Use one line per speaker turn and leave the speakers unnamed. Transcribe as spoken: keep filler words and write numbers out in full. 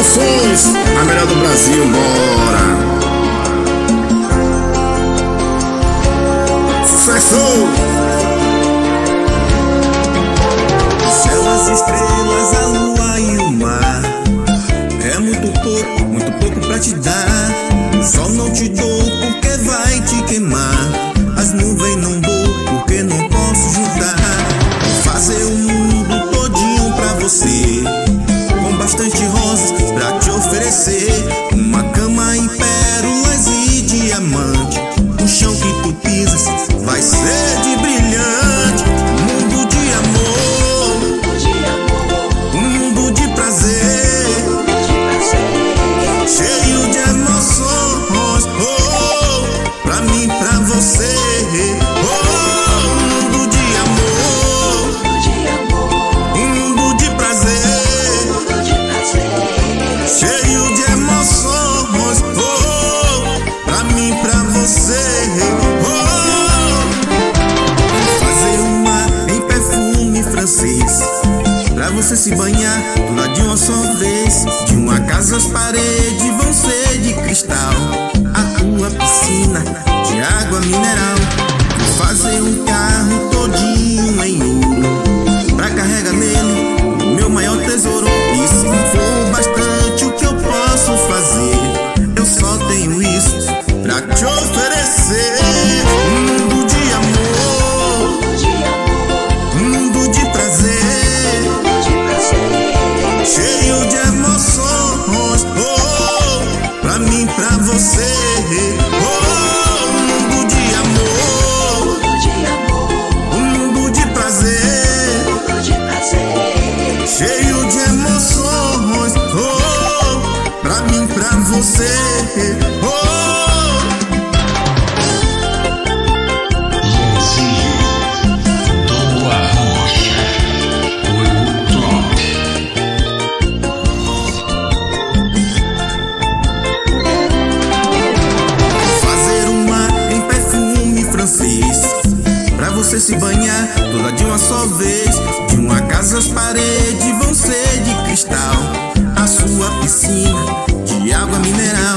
Sons, a melhor do Brasil, bora! Sucesso!
Céu, as estrelas, a lua e o mar. É muito pouco, muito pouco pra te dar. Só não te dou porque vai te queimar. As nuvens não dou porque não posso juntar. Vou fazer o mundo todinho pra você, com bastante rosas pra te oferecer. Uma cama em pérolas e diamante. O chão que tu pisas vai ser de brilhante. Um mundo de amor, um mundo de prazer, cheio de emoções, oh, pra mim, pra você. Oh, um mundo de amor, um mundo de prazer, cheio de emoções, oh, pra mim, pra você. Oh, fazer um mar em perfume francês, pra você se banhar toda de uma só vez. De uma casa as paredes vão ser de cristal, a tua piscina de água mineral. Vou fazer um carro todinho em ouro, pra carregar nele o meu maior tesouro. E se for bastante o que eu posso fazer, eu só tenho isso pra te oferecer. Um mundo de amor, um mundo de prazer, cheio de emoções, oh, pra mim, pra você. Oh, um mundo de amor, um mundo de prazer, cheio de emoções, oh, pra mim, pra você. Oh, pra você se banhar toda de uma só vez. De uma casa as paredes vão ser de cristal, a sua piscina de água mineral.